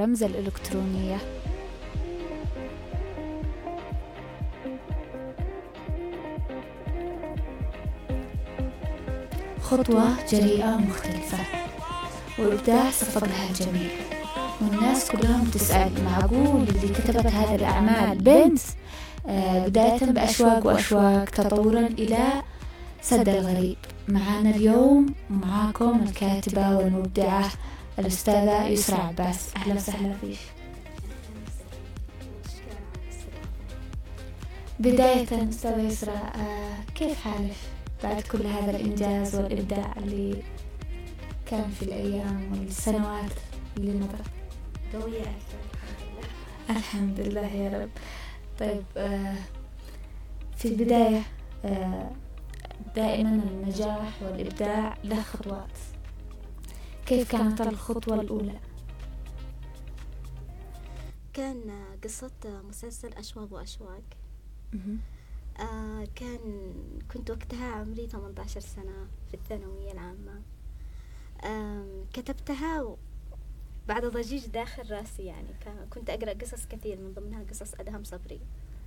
الرمز الإلكترونية. خطوة جريئة مختلفة، وإبداع صفق لها الجميع، والناس كلهم تسأل معقول اللي كتبت هذه الأعمال بنت؟ بداية بأشواق وأشواق تطورا إلى سد الغريب. معانا اليوم ومعاكم الكاتبة والمبدعة الأستاذة يسرى عباس. أهلا وسهلا فيك. بداية أستاذة يسرى، كيف حالك بعد كل هذا الإنجاز والإبداع اللي كان في الأيام والسنوات اللي مضت؟ قوية أكثر الحمد لله يا رب. طيب، في البداية دائما النجاح والإبداع له خطوات. كيف كانت الخطوة الأولى؟ كان قصة مسلسل أشواق وأشواق. كنت وقتها عمري 18 سنة في الثانوية العامة. كتبتها بعد ضجيج داخل راسي، يعني كنت أقرأ قصص كثير، من ضمنها قصص أدهم صبري.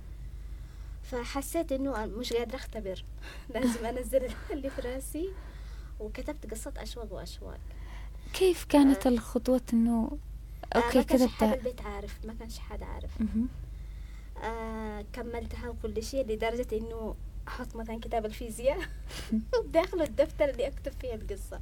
فحسيت إنه مش قادرة أختبر لازم أنزل اللي في راسي، وكتبت قصة أشواق وأشواق. كيف كانت الخطوة إنه أوكي ما كانش كتبتها؟ حد البيت عارف، ما كانش حد عارف. كملتها وكل شيء، لدرجة إنه أحط مثلا كتاب الفيزياء داخل الدفتر اللي أكتب فيه القصة.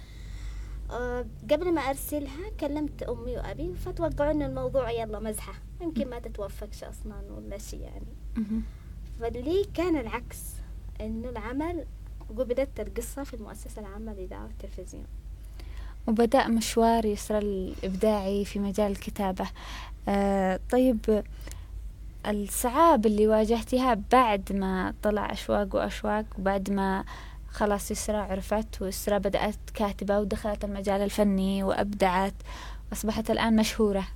قبل ما أرسلها كلمت أمي وأبي، فتوقعوا إنه الموضوع يلا مزحة، يمكن ما تتوفقش أصلا ولا شيء يعني. فاللي كان العكس، إنه العمل قبلت القصة في المؤسسة العامة للإذاعة والتلفزيون، وبدأ مشوار يسرى الإبداعي في مجال الكتابة. طيب، الصعاب اللي واجهتها بعد ما طلع أشواق وأشواق، وبعد ما خلاص يسرى عرفت ويسرى بدأت كاتبة ودخلت المجال الفني وأبدعت وأصبحت الآن مشهورة؟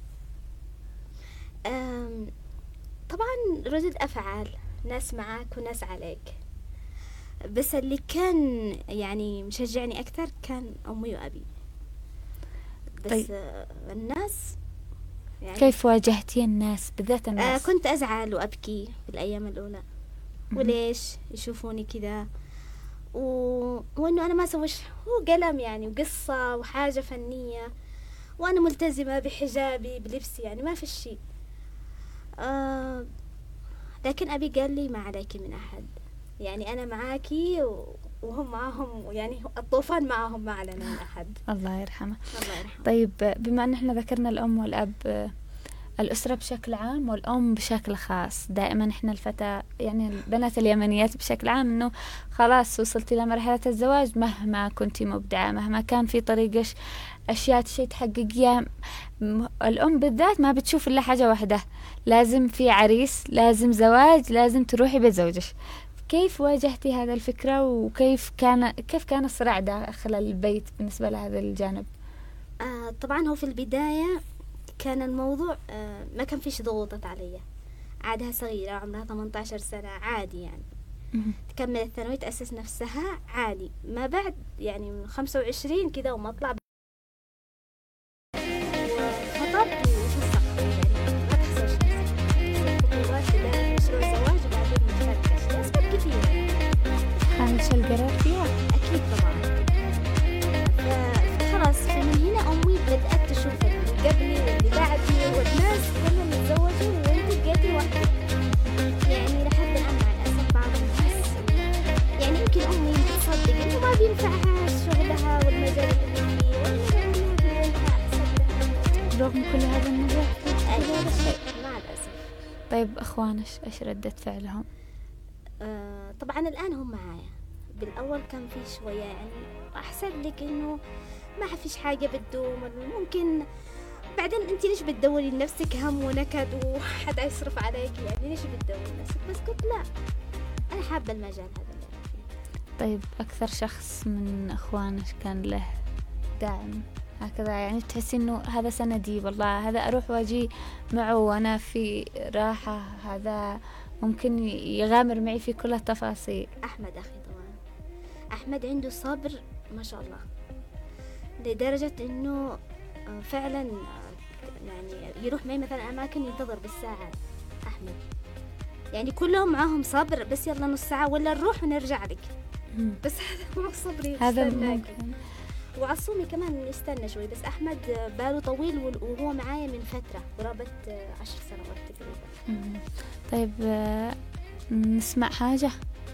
طبعا ردود أفعال، ناس معاك وناس عليك، بس اللي كان يعني مشجعني أكثر كان أمي وأبي. بس طيب. الناس يعني كيف واجهتي الناس، بالذات الناس؟ كنت أزعل وأبكي في الأيام الأولى، وليش يشوفوني كذا، وإنه أنا ما سويش، هو قلم يعني وقصة وحاجة فنية، وأنا ملتزمة بحجابي بلبسي، يعني ما في شيء. لكن أبي قال لي ما عليك من أحد، يعني أنا معاكي وهم معهم، يعني الطوفان معهم، ما علينا من أحد. الله يرحمه. الله يرحمه. طيب، بما أن احنا ذكرنا الأم والأب، الأسرة بشكل عام والأم بشكل خاص، دائما احنا الفتاة يعني البنات اليمنيات بشكل عام انه خلاص وصلتي لمرحلة الزواج، مهما كنتي مبدعة، مهما كان في طريقك أشياء شيء تحققيها، الأم بالذات ما بتشوف إلا حاجة واحدة، لازم في عريس، لازم زواج، لازم تروحي بيت زوجك. كيف واجهتي هذا الفكرة، وكيف كان الصراع داخل البيت بالنسبة لهذا الجانب؟ طبعا هو في البداية كان الموضوع ما كان فيش ضغوطات علي، عادها صغيرة عمرها 18 سنة، عادي يعني تكمل الثانوية تأسس نفسها عادي. ما بعد يعني من 25 كذا وما أطلع وخطبت وفي السقف، يعني ما تحصلش خطوات بداية مشروع زواج وبعدين نتفركش لأسباب كثيرة. خامش القرار فيها؟ أكيد طبعا. فخلاص فمن هنا أمي بدأت تشوف اللي قبلي واللي بعدي والناس كلهم يتزوجوا وانت بقيتي وحدك، يعني لحد الآن مع الأسف بعض الناس يعني يمكن أمي تصدق إنه ما بينفعها شغلها والمجال اللي فيه وإنها أحسن لها رغم كل هذا النجاح هذا الشيء مع الأسف. طيب، أخوانش إيش ردة فعلهم؟ طبعا الآن هم معايا، بالأول كان في شوية يعني أحسن لك إنه ما فيش حاجة بتدوم، ممكن بعدين أنت ليش بتدوري لنفسك هم ونكد وحدا يصرف عليك، يعني ليش بتدوري لنفسك؟ بس قلت لا، أنا حابة المجال هذا اللي أنا فيه. طيب، أكثر شخص من أخوانك كان له دعم هكذا، يعني تحسي إنه هذا سندي، والله هذا أروح واجي معه وأنا في راحة، هذا ممكن يغامر معي في كل التفاصيل؟ أحمد أخي طبعا، أحمد عنده صبر ما شاء الله، لدرجة إنه فعلا يعني يروح معي مثلا أماكن ينتظر بالساعة أحمد، يعني كلهم معاهم صبر، بس يلا نص ساعة ولا نروح ونرجع لك. بس هذا مو صبري، هذا استناكي. ممكن. وعصومي كمان يستنى شوي، بس أحمد باله طويل وهو معايا من فترة قرابة 10 سنوات تقريبا. طيب نسمع حاجة.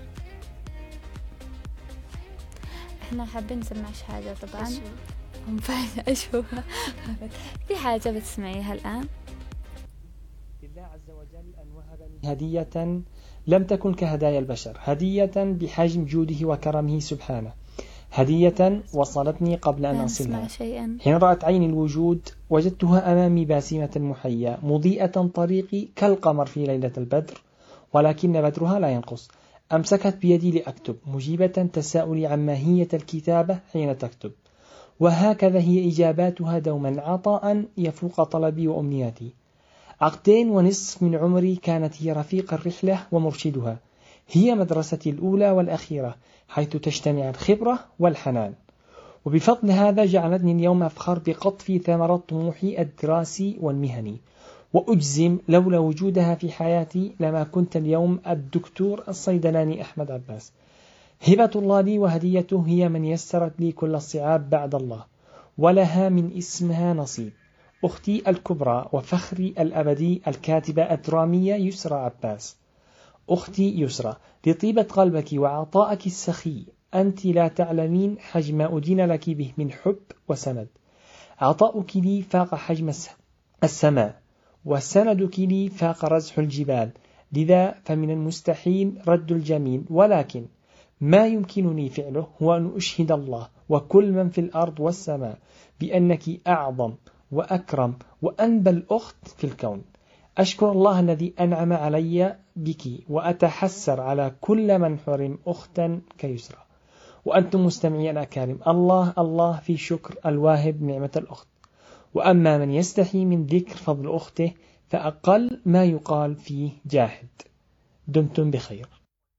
احنا حابين نسمعش حاجة طبعا. أشوف في حاجة بتسمعيها الآن؟ لله عز وجل أن وهبني هدية لم تكن كهدايا البشر، هدية بحجم جوده وكرمه سبحانه، هدية وصلتني قبل أن أصلها. حين رأت عيني الوجود وجدتها أمامي باسمة محية مضيئة طريقي كالقمر في ليلة البدر، ولكن بدرها لا ينقص. أمسكت بيدي لأكتب مجيبة تساؤلي عن ماهية الكتابة حين تكتب، وهكذا هي إجاباتها دوما، عطاء يفوق طلبي وأمنياتي. 2.5 من عمري كانت هي رفيق الرحلة ومرشدها، هي مدرستي الأولى والأخيرة، حيث تجتمع الخبرة والحنان. وبفضل هذا جعلتني اليوم أفخر بقطف ثمرة طموحي الدراسي والمهني، وأجزم لولا وجودها في حياتي لما كنت اليوم الدكتور الصيدلاني أحمد عباس. هبة الله لي وهديته، هي من يسرت لي كل الصعاب بعد الله، ولها من اسمها نصيب. أختي الكبرى وفخري الأبدي الكاتبة الدرامية يسرى عباس. أختي يسرى، لطيبة قلبك وعطائك السخي أنت لا تعلمين حجم أدين لك به من حب وسند. عطاؤك لي فاق حجم السماء، وسندك لي فاق رزح الجبال، لذا فمن المستحيل رد الجميل، ولكن ما يمكنني فعله هو أن أشهد الله وكل من في الأرض والسماء بأنك أعظم وأكرم وأنبل أخت في الكون. أشكر الله الذي أنعم علي بك، وأتحسر على كل من حرم أختا كيسرى. وأنتم مستمعي الأكارم، الله الله في شكر الواهب نعمة الأخت. وأما من يستحي من ذكر فضل أخته فأقل ما يقال فيه جاهد. دمتم بخير.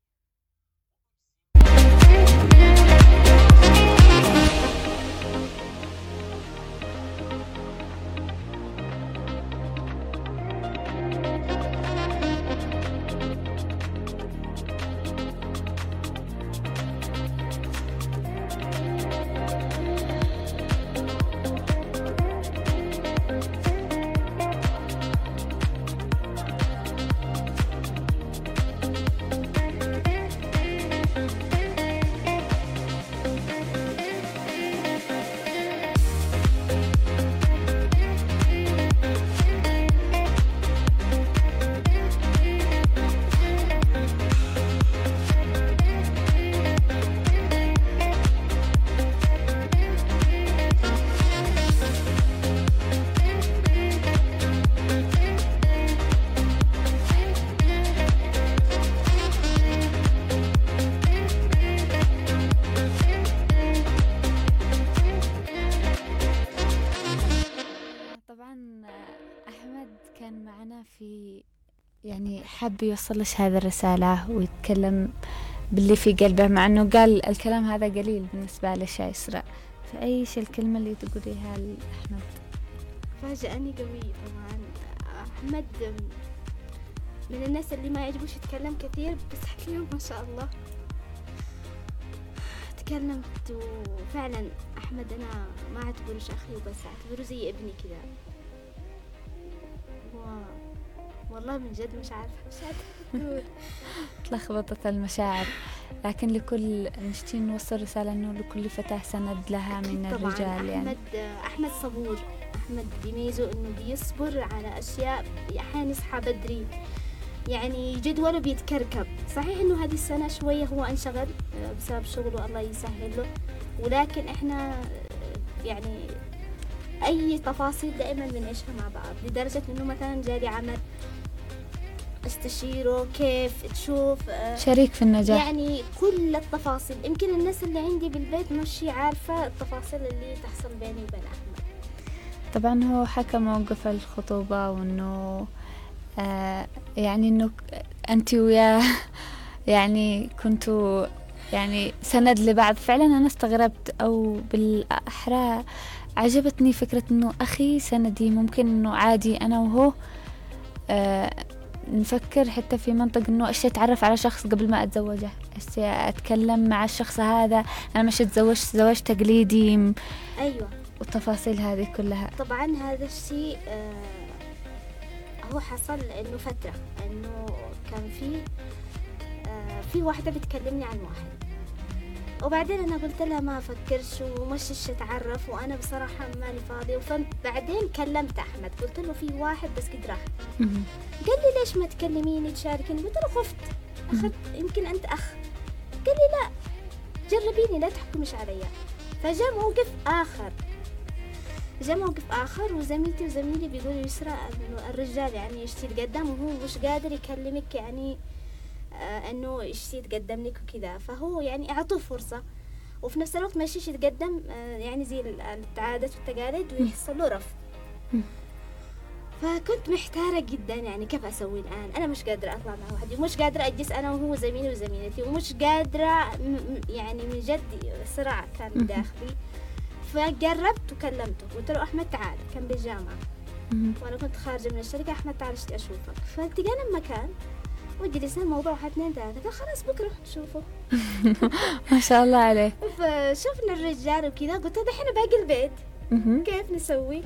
يعني حاب يوصلش هذه الرسالة ويتكلم باللي في قلبه، مع أنه قال الكلام هذا قليل بالنسبة للشايسرة. فأيش الكلمة اللي تقوليها لأحمد؟ فاجأني قوي طبعا. أحمد من الناس اللي ما يعجبوش يتكلم كثير، بس اليوم ما شاء الله تكلمت. وفعلا أحمد أنا ما أعتبره أخي وبس، أعتبره زي ابني كذا. والله من جد مش عارفة تلخبطت المشاعر، لكن لكل نشتي نوصل رسالة إنه لكل فتاة سند لها من الرجال. يعني أحمد صبور. أحمد بيميزه إنه بيصبر على أشياء، أحيانا يصحى بدري، يعني جدوله بيتكركب. صحيح إنه هذه السنة شوية هو انشغل بسبب شغله، الله يسهل له، ولكن إحنا يعني أي تفاصيل دائما بنعيشها مع بعض، لدرجة إنه مثلا جالي عمل استشيره كيف تشوف شريك في النجاح، يعني كل التفاصيل. يمكن الناس اللي عندي بالبيت مش عارفة التفاصيل اللي تحصل بيني وبين أحمد. طبعا هو حكى موقف الخطوبة، وإنه يعني إنه أنت وياه يعني كنتوا يعني سند لبعض. فعلا أنا استغربت، أو بالأحرى عجبتني فكرة إنه أخي سندي، ممكن إنه عادي أنا وهو نفكر حتى في منطق إنه أشي أتعرف على شخص قبل ما أتزوجه، أشي أتكلم مع الشخص هذا، أنا مش أتزوج زواج تقليدي. أيوة، والتفاصيل هذه كلها. طبعا هذا الشيء هو حصل إنه فترة إنه كان في واحدة بتكلمني عن واحد، وبعدين أنا قلت لها ما أفكرش ومشيش أتعرف، وأنا بصراحة ماني فاضية. بعدين كلمت أحمد، قلت له في واحد بس قد راح. قال لي ليش ما تكلميني تشاركيني؟ قلت له خفت أخذت يمكن أنت أخ. قال لي لا جربيني لا تحكمش عليا. فجاء موقف آخر وزميلتي وزميلي بيقولوا يسرى إنه الرجال يعني يشتي يتقدم وهو مش قادر يكلمك، يعني إنه يشتي يتقدم لك وكذا، فهو يعني أعطوه فرصة، وفي نفس الوقت ما يشتيش يتقدم يعني زي العادات والتقاليد ويحصل له رفض. فكنت محتارة جدا، يعني كيف أسوي الآن؟ أنا مش قادرة أطلع مع وحدي، ومش قادرة أجلس أنا وهو زميلي وزميلتي، ومش قادرة يعني من جد صراع كان داخلي. فجربت وكلمته، قلت له أحمد تعال، كان بالجامعة وأنا كنت خارجة من الشركة، أحمد تعال اشتي أشوفك. فالتقينا بمكان وجلسنا الموضوع 1 2 3، قال خلاص بكرة نشوفه. ما شاء الله عليه. فشوفنا الرجال وكذا، قلت له دحين باقي البيت كيف نسوي؟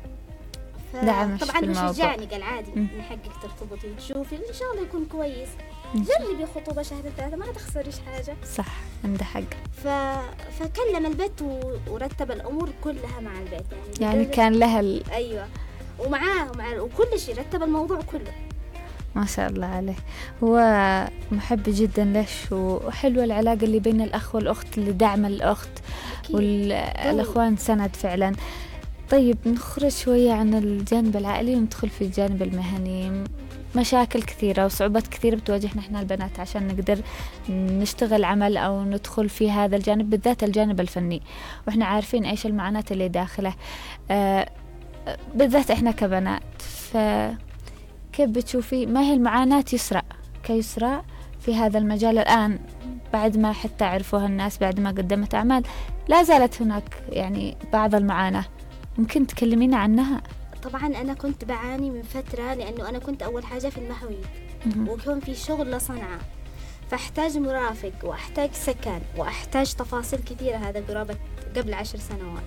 طبعا شجعني، قال عادي من حقك ترتبطي وتشوفي إن شاء الله يكون كويس، جربي خطوبة 2 3 ما تخسريش حاجة. صح، عنده حق. فكلم البيت ورتب الأمور كلها مع البيت، يعني كان لها أيوة، ومعاه وكل شيء رتب الموضوع كله. ما شاء الله عليه، هو محب جدا ليش، وحلوة العلاقة اللي بين الأخ والأخت، اللي دعم الأخت والأخوان سند فعلا. طيب نخرج شوية عن الجانب العائلي وندخل في الجانب المهني. مشاكل كثيرة وصعوبات كثيرة بتواجهنا احنا البنات عشان نقدر نشتغل عمل أو ندخل في هذا الجانب، بالذات الجانب الفني، وإحنا عارفين إيش المعاناة اللي داخله بالذات إحنا كبنات. فكيف بتشوفي ما هي المعاناة كيسرى في هذا المجال الآن، بعد ما حتى عرفوها الناس، بعد ما قدمت أعمال، لا زالت هناك يعني بعض المعاناة، ممكن تكلمينا عنها؟ طبعا أنا كنت بعاني من فترة، لأنه أنا كنت أول حاجة في المحويد وكان في شغل لصنعاء، فأحتاج مرافق وأحتاج سكن وأحتاج تفاصيل كثيرة، هذا قرابة قبل 10 سنوات.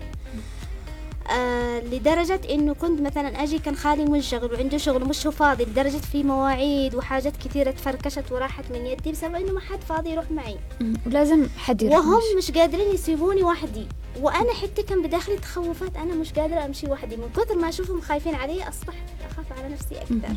لدرجة إنه كنت مثلا أجي كان خالي منشغل وعنده شغل مش هو فاضي، لدرجة في مواعيد وحاجات كثيرة تفركشت وراحت من يدي بسبب إنه ما حد فاضي يروح معي، ولازم حد يروح، وهم مش قادرين يسيبوني وحدي، وأنا حتى كان بداخلي تخوفات، أنا مش قادرة أمشي وحدي من كثر ما أشوفهم خايفين علي، أصبحت أخاف على نفسي أكثر.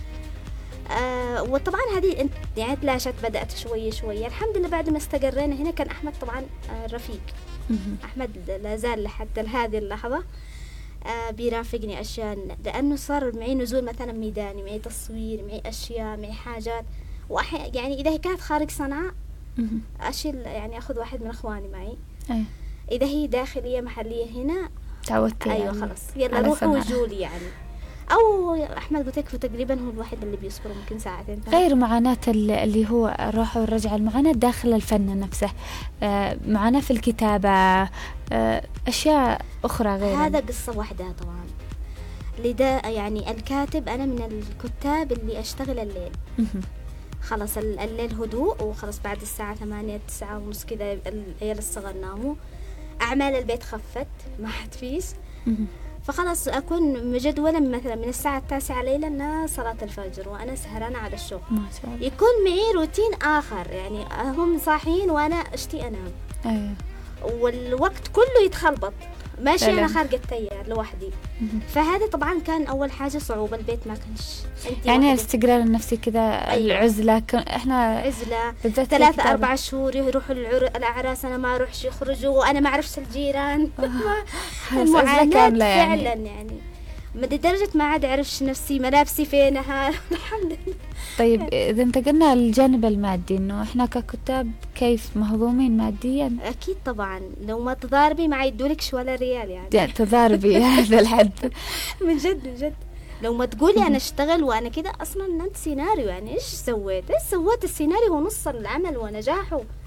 وطبعا هذه يعني تلاشت، بدأت شوية الحمد لله. بعد ما استقرينا هنا كان أحمد طبعا رفيق، أحمد لا زال لحتى هذه اللحظة بيرافقني أشياء، لأنه صار معي نزول مثلا ميداني، معي تصوير، معي أشياء، معي حاجات، يعني إذا هي كانت خارج صنعاء أشيل، يعني أخذ واحد من أخواني معي. إذا هي داخلية محلية هنا تعودت، أيوة خلاص يلا روحوا وجولي يعني. أو أحمد قلت لك تقريبا هو الواحد اللي بيصبر ممكن 2 ساعتين. غير معاناة اللي هو الروح والرجعة، المعاناة داخل الفن نفسه، معاناة في الكتابة، أشياء أخرى غير هذا قصة واحدة طبعا. لذا يعني الكاتب، أنا من الكتاب اللي أشتغل الليل، خلاص الليل هدوء، وخلاص بعد الساعة 8 9 ونص كذا العيال الصغار ناموا، أعمال البيت خفت ما حد فيش، فخلاص أكون مجدولة مثلا من الساعة 9 ليلا صلاة الفجر وأنا سهرانة على الشغل، ما شاء الله. يكون معي روتين آخر، يعني هم صاحيين وأنا أشتي أنام. أيوة. والوقت كله يتخلبط، ماشي أنا خارجة التيار لوحدي. فهذا طبعا كان أول حاجة صعوبة، البيت ما كانش يعني الاستقرار النفسي كذا. أيوة. العزلة إحنا عزلة 3 4 شهور يروحوا الأعراس، أنا ما أروحش، يخرجوا وأنا ما أعرفش الجيران. المعاناة فعلا يعني لدرجة ما عاد أعرفش نفسي ملابسي فينها. الحمد لله. طيب إذا انتقلنا للجانب المادي، إنه إحنا ككتاب كيف مهضومين ماديا؟ أكيد طبعا، لو ما تضاربي ما يدولكش ولا ريال يعني تضاربي هذا الحد. من جد لو ما تقولي أنا أشتغل وأنا كده، أصلا أنت سيناريو، يعني إيش سويت السيناريو هو نص العمل ونجاحه.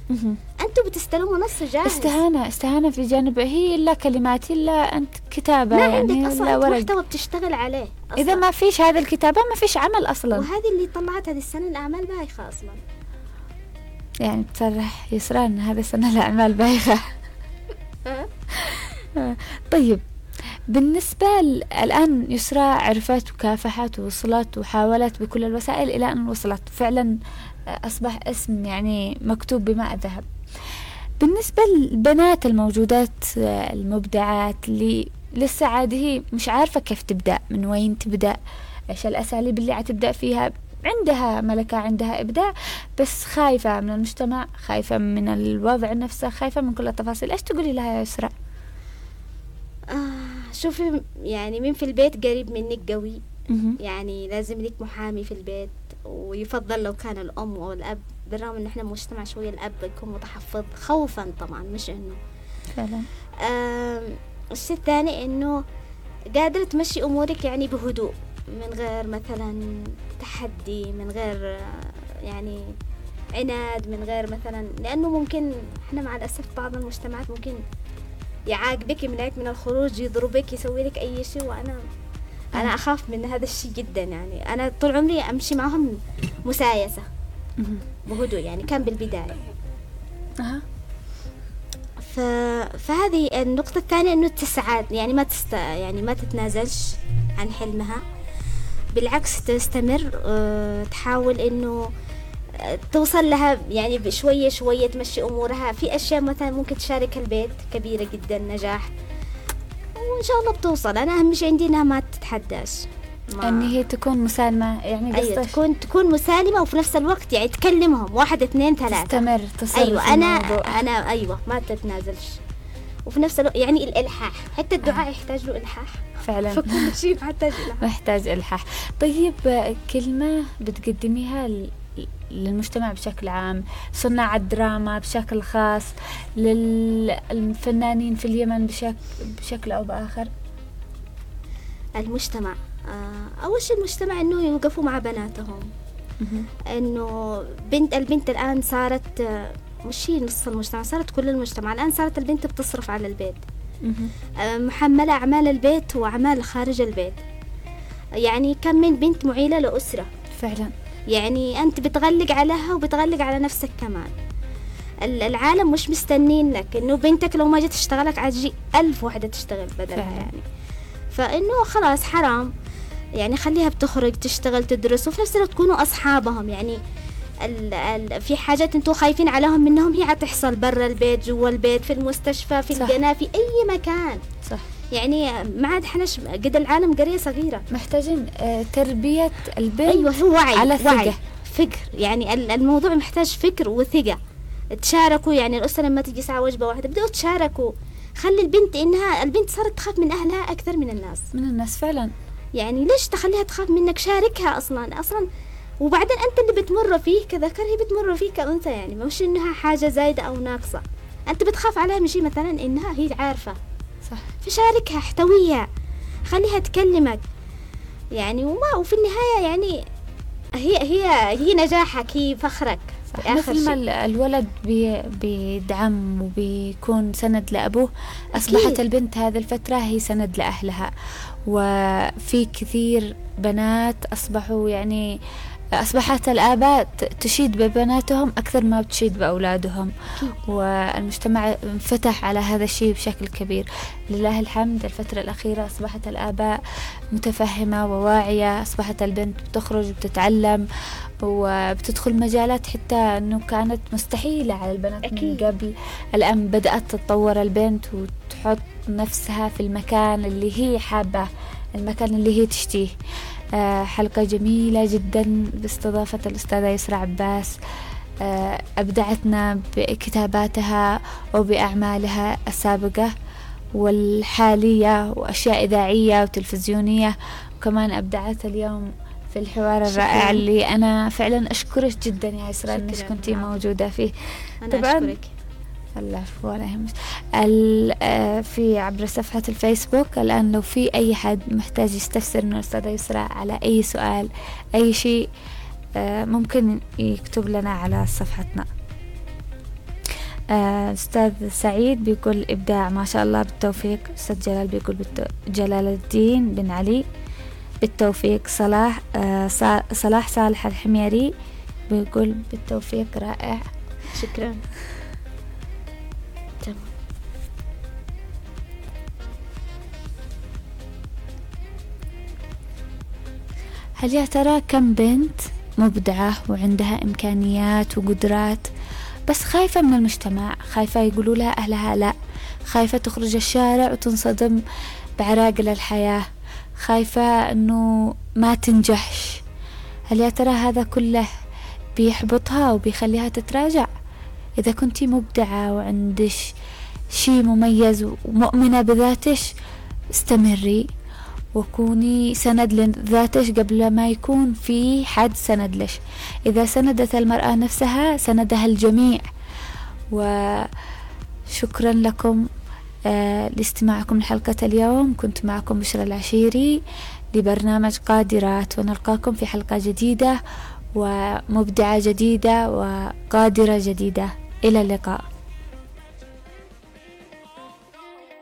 أنتوا بتستلموا نص جاهز. استهانة في جانب، هي إلا كلمات إلا أنت كتابة، ما يعني عندك أصلا ورق. محتوى بتشتغل عليه أصلاً. إذا ما فيش هذا الكتابة ما فيش عمل أصلا. وهذه اللي طلعت هذه السنة الأعمال بايخة أصلا. يعني تصرح يسرى أن هذا السنة الأعمال بايخة. طيب بالنسبة الآن يسرى عرفت وكافحت ووصلت وحاولت بكل الوسائل إلى أن وصلت فعلا، أصبح اسم يعني مكتوب بماء ذهب. بالنسبة للبنات الموجودات المبدعات اللي لسه عاده مش عارفة كيف تبدأ، من وين تبدأ، إيش الأساليب اللي عتبدأ فيها، عندها ملكة عندها إبداع بس خايفة من المجتمع، خايفة من الوضع نفسه، خايفة من كل التفاصيل، إيش تقولي لها يا يسرى؟ شوفي يعني مين في البيت قريب منك قوي، يعني لازم لك محامي في البيت، ويفضل لو كان الأم أو الأب، بالرغم إن إحنا مجتمع شوية الأب يكون متحفظ خوفا طبعا، مش إنه فعلا. الشيء الثاني إنه قادرة تمشي أمورك يعني بهدوء، من غير مثلا تحدي، من غير يعني عناد، من غير مثلا، لأنه ممكن إحنا مع الأسف بعض المجتمعات ممكن يعاقبك يمنعك من الخروج، يضربك، يسوي لك أي شيء، وأنا أخاف من هذا الشيء جدا. يعني أنا طول عمري أمشي معهم مسايسة بهدوء، يعني كان بالبداية. فهذه النقطة الثانية، إنه تسعى، يعني ما تتنازلش عن حلمها، بالعكس تستمر، تحاول إنه توصل لها، يعني بشوية شوية تمشي أمورها. في أشياء مثلا ممكن تشارك البيت كبيرة جدا نجاح، وإن شاء الله بتوصل. أنا أهم شيء عندي إنها ما تتحداش، إن هي تكون مسالمة، يعني أيوة تكون مسالمة، وفي نفس الوقت يعني تكلمهم 1 2 3 تستمر تصل. أيوة أنا أيوة ما تتنازلش، وفي نفس الوقت يعني الإلحاح، حتى الدعاء يحتاج له إلحاح فعلا. فكل شيء محتاج إلحاح. طيب كلمة بتقدميها للمجتمع بشكل عام، صناع الدراما بشكل خاص، للفنانين في اليمن بشكل أو بآخر؟ المجتمع أول شيء المجتمع إنه يوقفوا مع بناتهم، إنه البنت الآن صارت مش هي نص المجتمع، صارت كل المجتمع الآن، صارت البنت بتصرف على البيت، محملة أعمال البيت وأعمال خارج البيت. يعني كم من بنت معيلة لأسرة فعلا، يعني أنت بتغلق عليها وبتغلق على نفسك كمان. العالم مش مستنينك، إنه بنتك لو ما جت تشتغلك عجي 1000 وحدة تشتغل بدلها يعني. فإنه خلاص حرام، يعني خليها بتخرج تشتغل تدرس، وفي نفس الوقت تكونوا أصحابهم. يعني في حاجات انتوا خايفين عليهم منهم هي هتحصل برا البيت، جوا البيت، في المستشفى، في القناة، في أي مكان. صح. يعني ما عاد حناش قد العالم قرية صغيرة، محتاجين تربية البنت. أيوة هو وعي، على ثقة، فكر. يعني الموضوع محتاج فكر وثقة. تشاركوا، يعني الأسرة لما تجي ساعة وجبة واحدة بدأوا تشاركوا. خلي البنت صارت تخاف من أهلها أكثر من الناس فعلا. يعني ليش تخليها تخاف منك؟ شاركها أصلا. وبعدين أنت اللي بتمر فيه كذكر، هي بتمر فيه كأنثى، يعني مش إنها حاجة زايدة أو ناقصة. أنت بتخاف عليها من شيء مثلا إنها هي عارفة، صح، فشاركها، احتويها، خليها تكلمك يعني. وفي النهاية يعني هي نجاحك، هي فخرك. مثل ما الولد بيدعم وبيكون سند لأبوه، أصبحت البنت هذه الفترة هي سند لأهلها. وفي كثير بنات أصبحت الآباء تشيد ببناتهم أكثر ما بتشيد بأولادهم، والمجتمع انفتح على هذا الشيء بشكل كبير لله الحمد. الفترة الأخيرة أصبحت الآباء متفهمة وواعية، أصبحت البنت بتخرج وبتتعلم وبتدخل مجالات حتى أنه كانت مستحيلة على البنات من قبل. الآن بدأت تتطور البنت وتحط نفسها في المكان اللي هي حابة، المكان اللي هي تشتيه. حلقة جميلة جدا باستضافة الأستاذة يسرى عباس، أبدعتنا بكتاباتها وبأعمالها السابقة والحالية، وأشياء إذاعية وتلفزيونية، وكمان أبدعت اليوم في الحوار الرائع اللي أنا فعلا أشكرك جدا يا يسرى أنك كنتي موجودة فيه. أنا أشكرك. العفو ولا يهمك. في عبر صفحة الفيسبوك الآن لو في أي حد محتاج يستفسر من الأستاذة يسرى على أي سؤال، أي شيء، ممكن يكتب لنا على صفحتنا. أستاذ سعيد بيقول إبداع ما شاء الله بالتوفيق. أستاذ جلال بيقول جلال الدين بن علي بالتوفيق. صلاح صالح الحميري بيقول بالتوفيق رائع. شكرا. تمام. هل يا ترى كم بنت مبدعة وعندها إمكانيات وقدرات بس خايفة من المجتمع، خايفة يقولوا لها أهلها لا، خايفة تخرج الشارع وتنصدم بعراقل الحياة، خايفة أنه ما تنجحش. هل يا ترى هذا كله بيحبطها وبيخليها تتراجع؟ إذا كنتي مبدعة وعندش شيء مميز ومؤمنة بذاتش استمري وكوني سند لذاتش قبل ما يكون في حد سند لش. إذا سندت المرأة نفسها سندها الجميع. وشكرا لكم لاستماعكم لحلقة اليوم. كنت معكم بشرى العشيري لبرنامج قادرات، ونلقاكم في حلقة جديدة ومبدعة جديدة وقادرة جديدة. إلى اللقاء.